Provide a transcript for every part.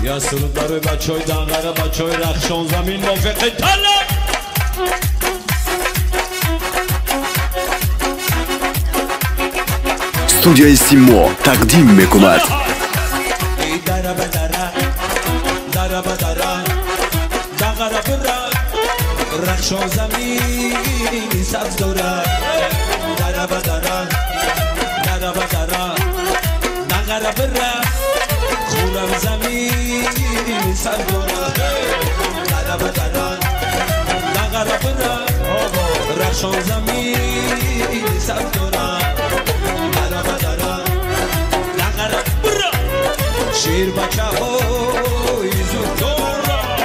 یا سرود برای بچه های دنقره بچه های رخشان زمین موافق طلب استودیوی سیمو تقدیم میکند دره به دره دره به دره دنقره بره رخشان زمین سبز داره دره به دره دره به دره دنقره بره خورم زمین سبز داره دره به دره دنقره بره رخشان زمین سبز داره دره به دره دنقره بره شیر بچه های زود داره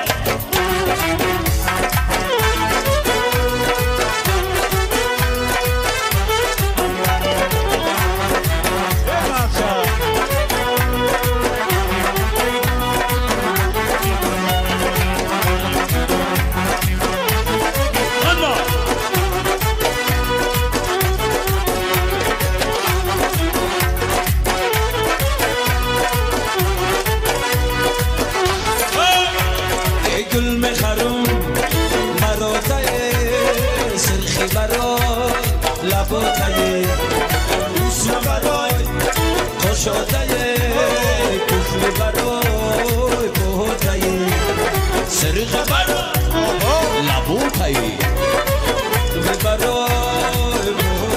سرخ برای لبوتایی برای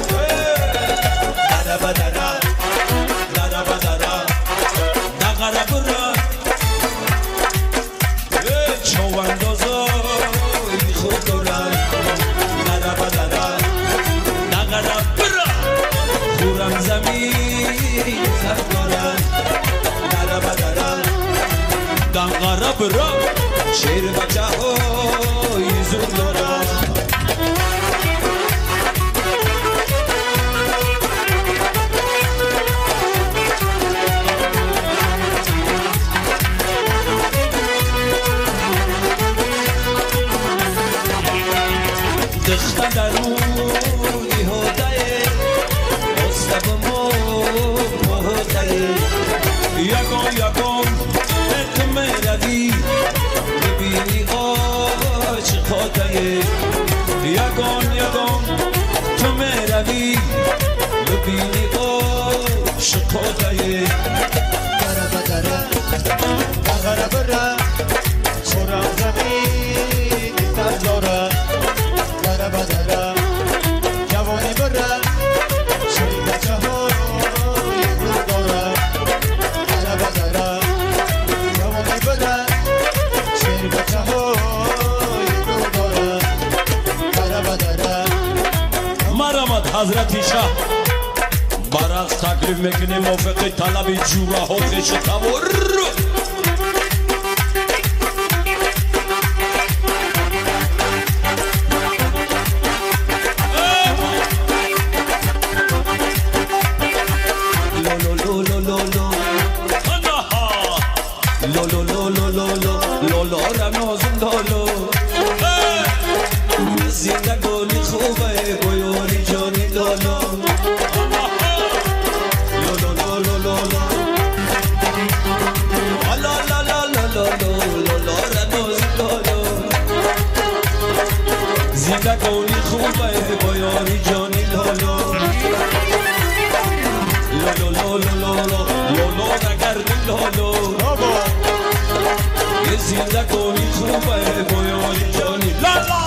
دره با دره دره با دره دقره برا چواندازای خود دارن دره با دره دقره برا خورم زمین سر دارن دره با دره دقره برا شیر بچه های زود دارن دختن درونی هوده مستب مهده یکان یکان اتمه ردی ببینی عاشقاته یگان یگان تو میروی ببینی عاشقاته دره به دره دقره بره خورم زمین سبز داره دره به دره جوانی بره شیر بچه های زود داره دره به دره جوانی بره شیر بچه های زود داره دره به دره مرامت حضرت شاه برعکس تکلیف میکنیم موافق طلب جوره ها خیش تور زندگانی خوبه بایانی جانی لالا زندگانی خوبه بایانی جانی لالا لالا نگرد لالا یه زندگانی خوبه بایانی جانی لالا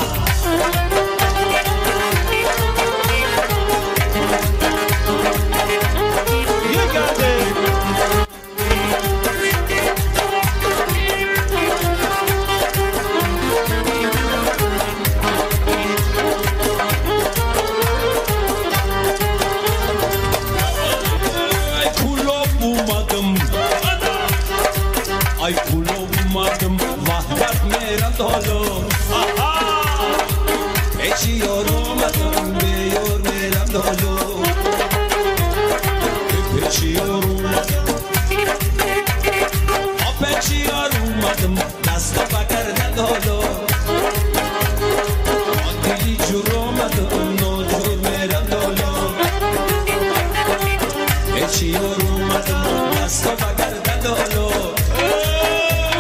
ای کلو اومدم وحدت میرم دالو پیچی یار اومدم بیار میرم دالو پیچی یار اومدم پیچی یار اومدم دستا بکردن دالو دیلی جور اومدم ناجور میرم دالو پیچی یار اومدم دستا بکردن دالو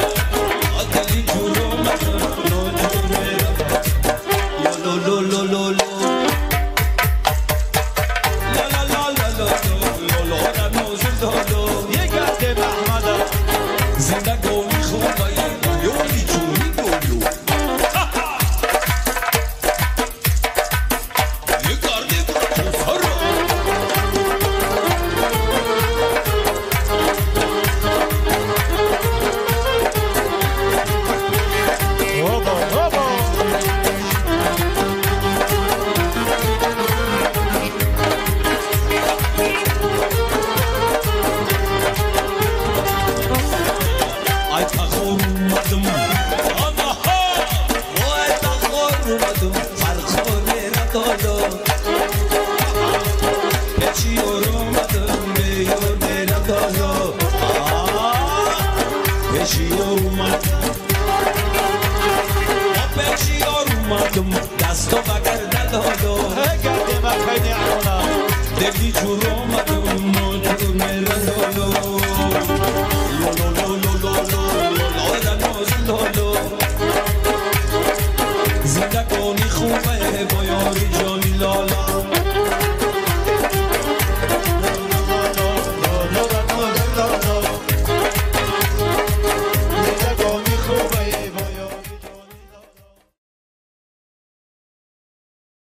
از تو بگر ندارم